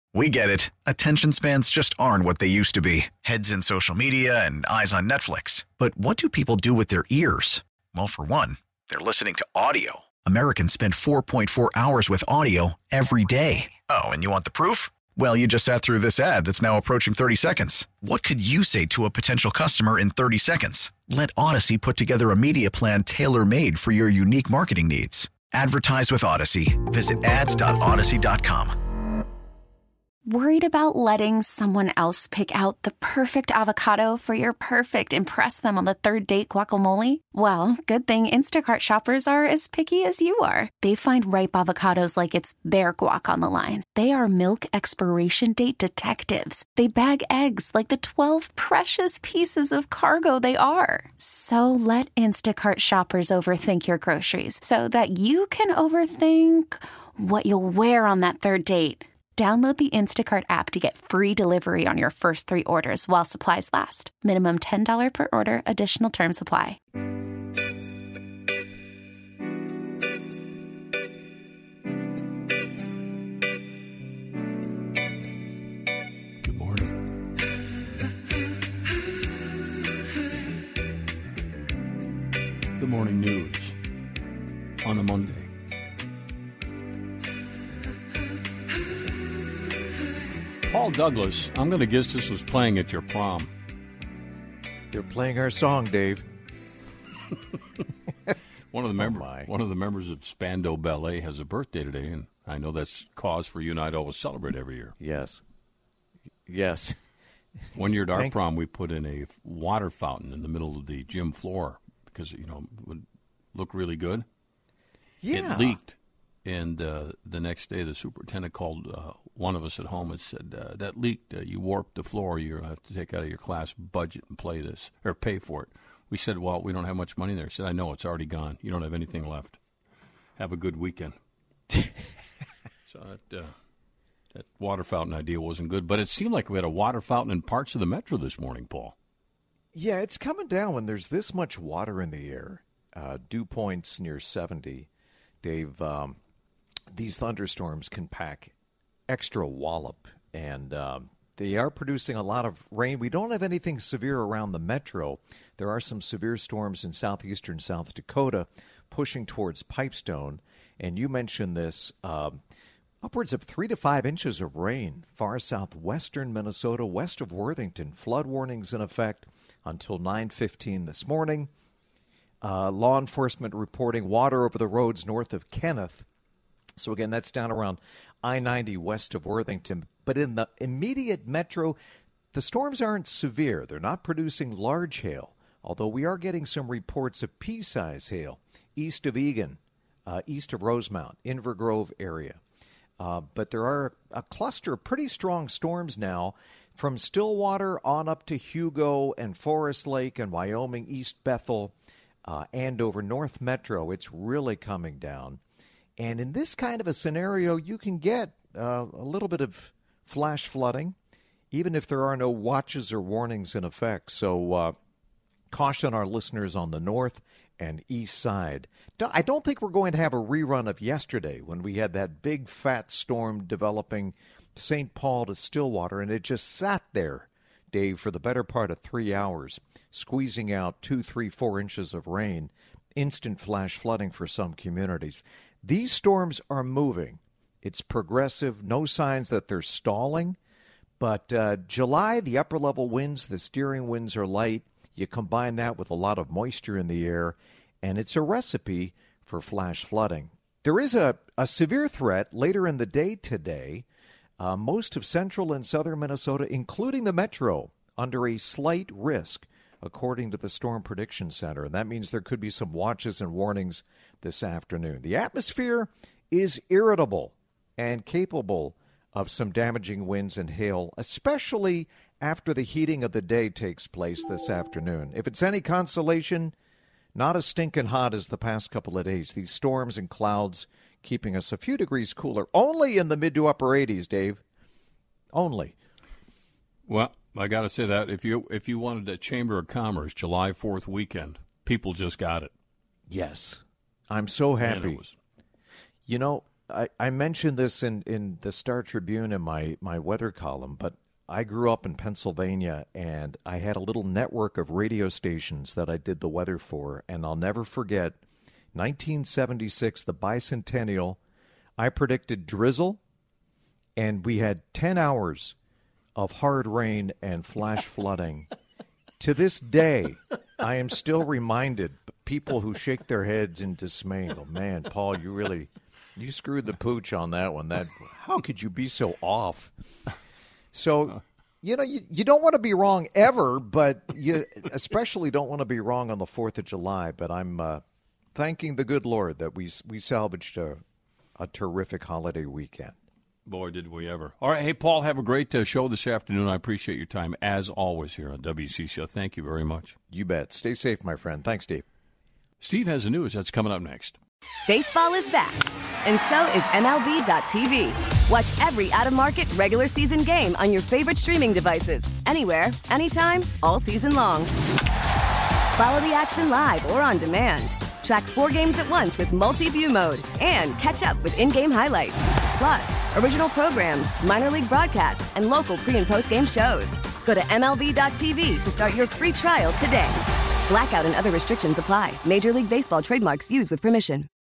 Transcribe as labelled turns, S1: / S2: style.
S1: We get it. Attention spans just aren't what they used to be. Heads in social media and eyes on Netflix. But what do people do with their ears? Well, for one, they're listening to audio. Americans spend 4.4 hours with audio every day. Oh, and you want the proof? Well, you just sat through this ad that's now approaching 30 seconds. What could you say to a potential customer in 30 seconds? Let Odyssey put together a media plan tailor-made for your unique marketing needs. Advertise with Odyssey. Visit ads.odyssey.com.
S2: Worried about letting someone else pick out the perfect avocado for your perfect impress them on the third date guacamole? Well, good thing Instacart shoppers are as picky as you are. They find ripe avocados like it's their guac on the line. They are milk expiration date detectives. They bag eggs like the 12 precious pieces of cargo they are. So let Instacart shoppers overthink your groceries so that you can overthink what you'll wear on that third date. Download the Instacart app to get free delivery on your first 3 orders while supplies last. Minimum $10 per order. Additional terms apply.
S3: Good morning. Good morning news on a Monday. Paul Douglas, I'm going to guess this was playing at your prom.
S4: They're playing our song, Dave.
S3: One of the members of Spandau Ballet has a birthday today, and I know that's cause for you and I to always celebrate every year.
S4: Yes.
S3: One year at our prom, we put in a water fountain in the middle of the gym floor because, it would look really good.
S4: Yeah.
S3: It leaked, and the next day the superintendent called one of us at home and said, that leaked, you warped the floor, you have to take out of your class budget and play this, or pay for it. We said, well, we don't have much money there. He said, I know, it's already gone. You don't have anything left. Have a good weekend. So that water fountain idea wasn't good, but it seemed like we had a water fountain in parts of the metro this morning, Paul.
S4: Yeah, it's coming down when there's this much water in the air. Dew points near 70. Dave, these thunderstorms can pack extra wallop, and they are producing a lot of rain. We don't have anything severe around the metro. There are some severe storms in southeastern South Dakota pushing towards Pipestone, and you mentioned this, upwards of 3 to 5 inches of rain far southwestern Minnesota, west of Worthington. Flood warnings in effect until 9:15 this morning. Law enforcement reporting water over the roads north of Kenneth. So again, that's down around I-90 west of Worthington. But in the immediate metro, the storms aren't severe. They're not producing large hail, although we are getting some reports of pea-size hail east of Egan, east of Rosemount, Inver Grove area. But there are a cluster of pretty strong storms now from Stillwater on up to Hugo and Forest Lake and Wyoming, East Bethel, and over North Metro. It's really coming down. And in this kind of a scenario, you can get a little bit of flash flooding, even if there are no watches or warnings in effect. So caution our listeners on the north and east side. I don't think we're going to have a rerun of yesterday when we had that big fat storm developing St. Paul to Stillwater, and it just sat there, Dave, for the better part of 3 hours, squeezing out 2, 3, 4 inches of rain, instant flash flooding for some communities. These storms are moving. It's progressive, no signs that they're stalling. But July, the upper-level winds, the steering winds are light. You combine that with a lot of moisture in the air, and it's a recipe for flash flooding. There is a severe threat later in the day today. Most of central and southern Minnesota, including the metro, under a slight risk, according to the Storm Prediction Center. And that means there could be some watches and warnings this afternoon. The atmosphere is irritable and capable of some damaging winds and hail, especially after the heating of the day takes place this afternoon. If it's any consolation, not as stinking hot as the past couple of days. These storms and clouds keeping us a few degrees cooler, only in the mid to upper 80s, Dave. Only.
S3: Well, I got to say that if you wanted a Chamber of Commerce July 4th weekend, people just got it.
S4: Yes. I'm so happy. I mentioned this in the Star Tribune in my weather column, but I grew up in Pennsylvania, and I had a little network of radio stations that I did the weather for, and I'll never forget 1976, the bicentennial. I predicted drizzle, and we had 10 hours of hard rain and flash flooding. To this day, I am still reminded, people who shake their heads in dismay and go, man, Paul, you screwed the pooch on that one. How could you be so off? So, you don't want to be wrong ever, but you especially don't want to be wrong on the 4th of July. But I'm thanking the good Lord that we salvaged a terrific holiday weekend.
S3: Boy, did we ever. All right. Hey, Paul, have a great show this afternoon. I appreciate your time, as always, here on WCCO. Thank you very much.
S4: You bet. Stay safe, my friend. Thanks, Steve.
S3: Steve has the news. That's coming up next.
S5: Baseball is back, and so is MLB.tv. Watch every out-of-market regular season game on your favorite streaming devices, anywhere, anytime, all season long. Follow the action live or on demand. Track 4 games at once with multi-view mode and catch up with in-game highlights. Plus, original programs, minor league broadcasts, and local pre- and post-game shows. Go to MLB.tv to start your free trial today. Blackout and other restrictions apply. Major League Baseball trademarks used with permission.